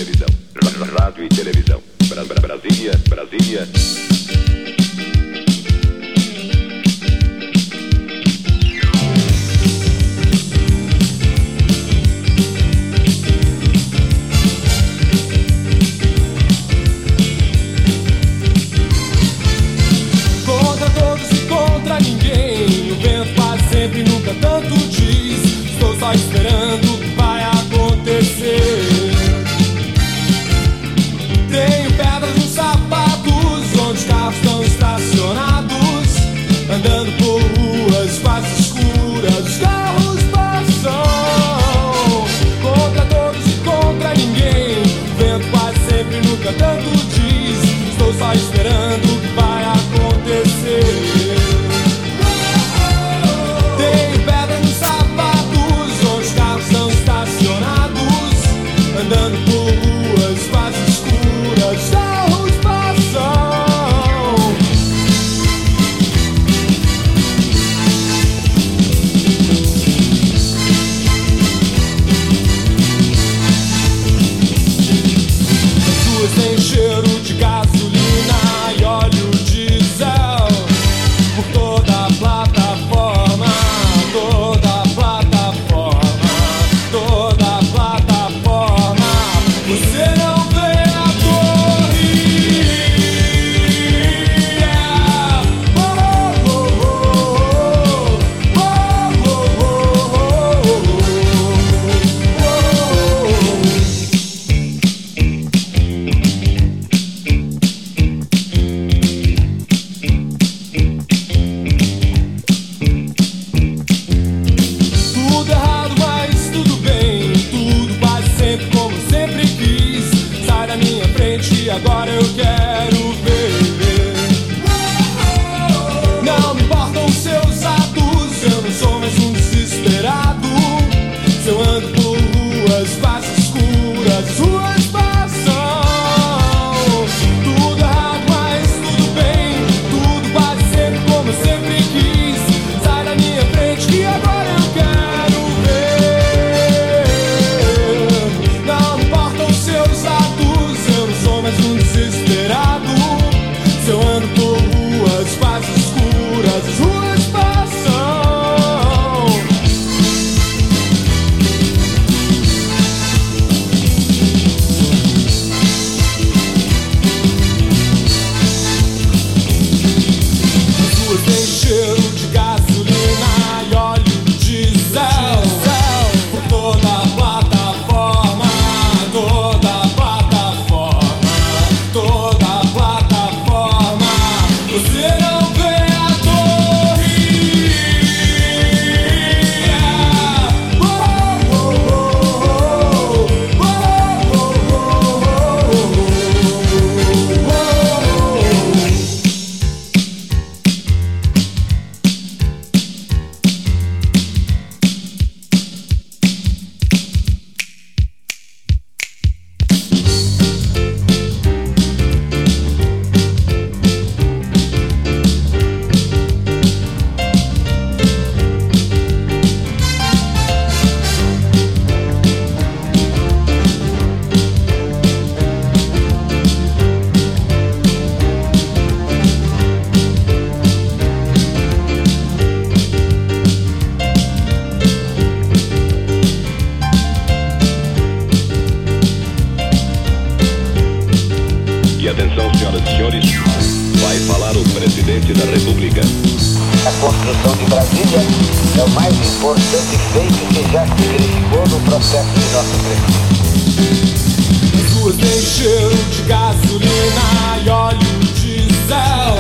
televisão. Rádio e televisão. Brasília, Brasília. Contra todos e contra ninguém. O vento quase sempre, nunca tanto diz. Estou só esperando o que vai acontecer. Tenho pedras nos sapatos, onde os carros estão estacionados, andando por ruas quase escuras, os carros passam. Contra todos e contra ninguém. O vento quase sempre, nunca tanto diz. Estou só esperando o que vai acontecer. Tenho pedras nos sapatos, onde os carros estão estacionados, andando por ruas quase escuras, os carros passam. As ruas têm cheiro de gasolina e óleo diesel por toda a plataforma, toda a plataforma, toda a plataforma. Você não vê a torre. Tudo errado, mas tudo bem. Tudo quase sempre como sempre quis. Sai da minha frente, agora eu quero ver. Não me importam os seus atos, eu não sou mais um desesperado. Se eu ando por ruas quase escuras, as ruas passam. Tudo errado, mas tudo bem. Tudo quase sempre como eu sempre quis. Sai da minha frente que agora eu quero ver. Não me importam os seus atos, eu não sou mais um desesperado. Se eu ando por ruas quase escuras, as ruas passam. As ruas têm cheiro de gasolina e óleo diesel por toda a plataforma, toda a plataforma, toda a plataforma. Você não vê a torre. E atenção, senhoras e senhores, vai falar o presidente da República. A construção de Brasília é o mais importante feito que já se verificou no processo de nosso crescimento. As ruas têm cheiro de gasolina e óleo diesel